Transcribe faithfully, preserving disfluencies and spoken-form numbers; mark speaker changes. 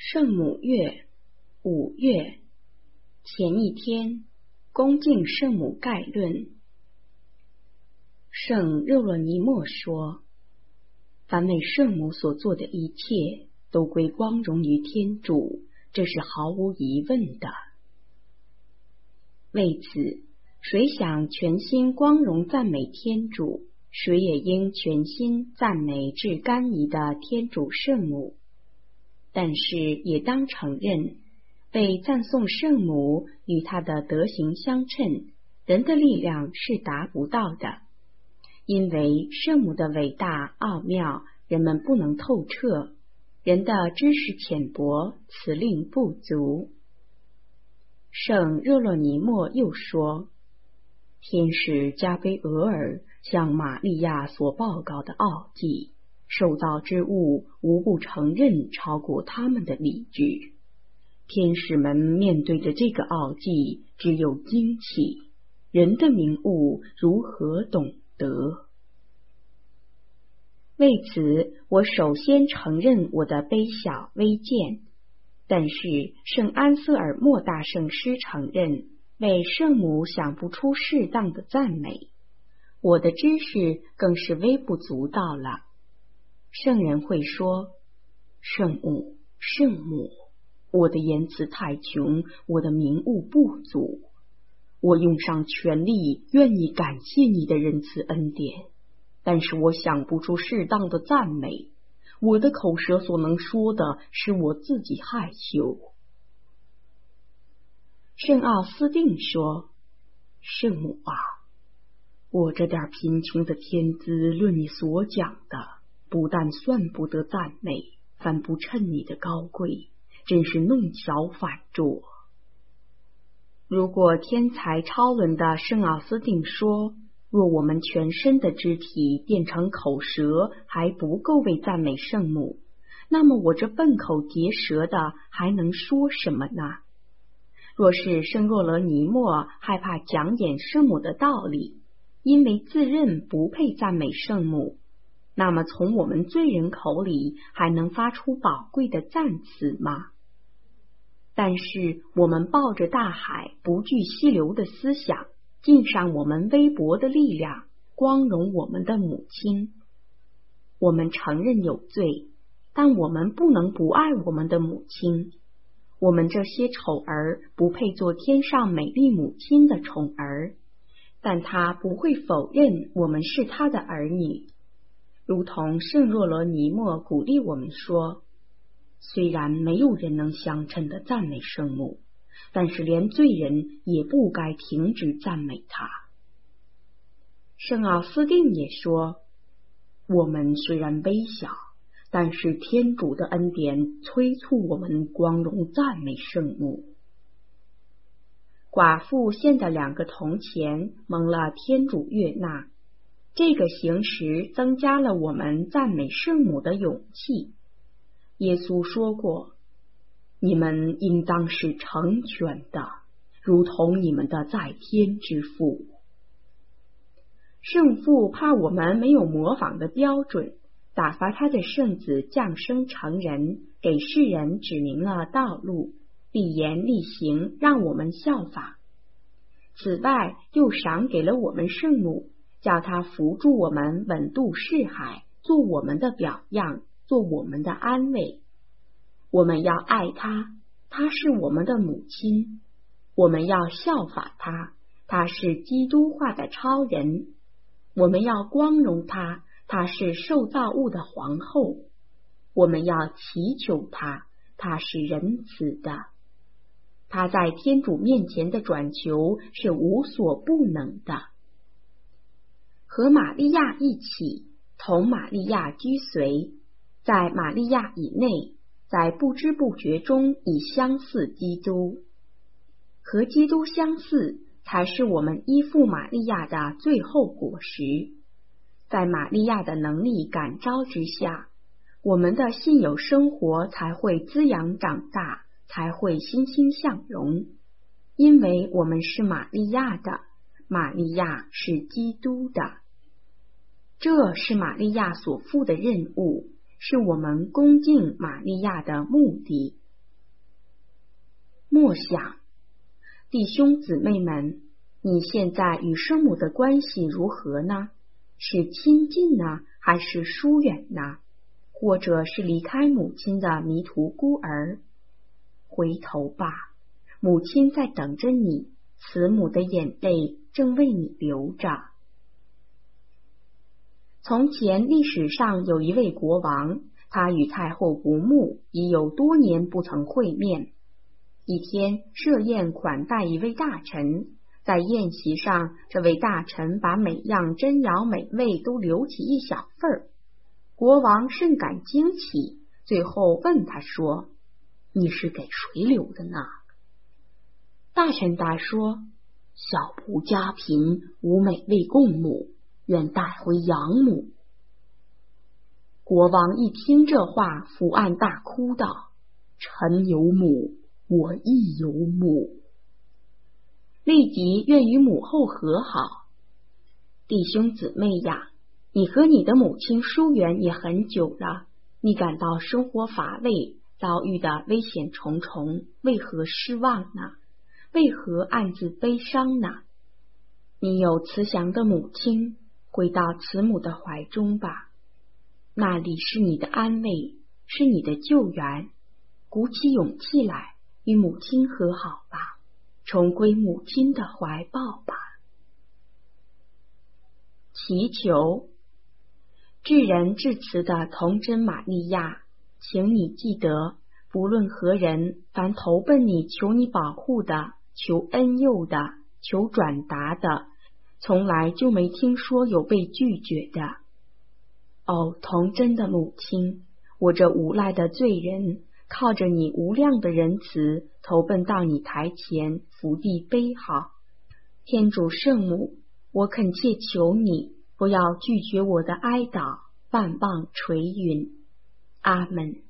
Speaker 1: 圣母月，五月前一天，恭敬圣母概论。圣热洛尼莫说，凡为圣母所做的一切，都归光荣于天主，这是毫无疑问的。为此，谁想全心光荣赞美天主，谁也应全心赞美至甘饴的天主圣母。但是也当承认，被赞颂圣母与她的德行相称，人的力量是达不到的，因为圣母的伟大奥妙，人们不能透彻，人的知识浅薄，此令不足。圣热洛尼莫又说，天使加贝俄尔向玛利亚所报告的奥迹，受造之物无不承认超过他们的理据。天使们面对着这个奥迹，只有惊奇，人的明悟如何懂得？为此，我首先承认我的卑小微贱，但是圣安瑟尔莫大圣师承认，为圣母想不出适当的赞美，我的知识更是微不足道了。圣人会说，圣母，圣母，我的言辞太穷，我的明悟不足，我用上全力愿意感谢你的仁慈恩典，但是我想不出适当的赞美，我的口舌所能说的使我自己害羞。圣奥斯定说，圣母啊，我这点贫穷的天资，论你所讲的，不但算不得赞美，反不称你的高贵，真是弄巧反拙。如果天才超伦的圣奥斯定说，若我们全身的肢体变成口舌还不够为赞美圣母，那么我这笨口结舌的还能说什么呢？若是圣若罗尼莫害怕讲演圣母的道理，因为自认不配赞美圣母，那么从我们罪人口里还能发出宝贵的赞词吗？但是我们抱着大海不惧溪流的思想，尽上我们微薄的力量，光荣我们的母亲。我们承认有罪，但我们不能不爱我们的母亲。我们这些丑儿不配做天上美丽母亲的宠儿，但她不会否认我们是她的儿女。如同圣若罗尼莫鼓励我们说，虽然没有人能相称的赞美圣母，但是连罪人也不该停止赞美她。圣奥斯定也说，我们虽然微小，但是天主的恩典催促我们光荣赞美圣母。寡妇献的两个铜钱蒙了天主悦纳，这个行实增加了我们赞美圣母的勇气。耶稣说过，你们应当是成全的，如同你们的在天之父。圣父怕我们没有模仿的标准，打发他的圣子降生成人，给世人指明了道路，立言立行，让我们效法。此外，又赏给了我们圣母，叫他扶助我们稳渡世海，做我们的表样，做我们的安慰。我们要爱她，她是我们的母亲；我们要效法她，她是基督化的超人；我们要光荣她，她是受造物的皇后；我们要祈求她，她是仁慈的。她在天主面前的转求是无所不能的。和玛利亚一起，同玛利亚居随，在玛利亚以内，在不知不觉中已相似基督。和基督相似，才是我们依附玛利亚的最后果实。在玛利亚的能力感召之下，我们的信友生活才会滋养长大，才会欣欣向荣。因为我们是玛利亚的，玛利亚是基督的。这是玛利亚所负的任务，是我们恭敬玛利亚的目的。 默想，弟兄姊妹们，你现在与圣母的关系如何呢？是亲近呢，还是疏远呢？或者是离开母亲的迷途孤儿？回头吧，母亲在等着你，慈母的眼泪正为你流着。从前历史上有一位国王，他与太后不睦，已有多年不曾会面。一天设宴款待一位大臣，在宴席上，这位大臣把每样珍肴美味都留起一小份儿。国王甚感惊奇，最后问他说：“你是给谁留的呢？”大臣答说：“小仆家贫，无美味供母，愿带回养母。”国王一听这话，伏案大哭道：“臣有母，我亦有母。”立即愿与母后和好。弟兄姊妹呀，你和你的母亲疏远也很久了，你感到生活乏味，遭遇的危险重重，为何失望呢？为何暗自悲伤呢？你有慈祥的母亲，回到慈母的怀中吧，那里是你的安慰，是你的救援。鼓起勇气来，与母亲和好吧，重归母亲的怀抱吧。祈求，至仁至慈的童真玛利亚，请你记得，不论何人，凡投奔你求你保护的，求恩佑的，求转达的，从来就没听说有被拒绝的。哦，童真的母亲，我这无赖的罪人，靠着你无量的仁慈，投奔到你台前，伏地悲号。天主圣母，我恳切求你，不要拒绝我的哀悼，万望垂允。阿门。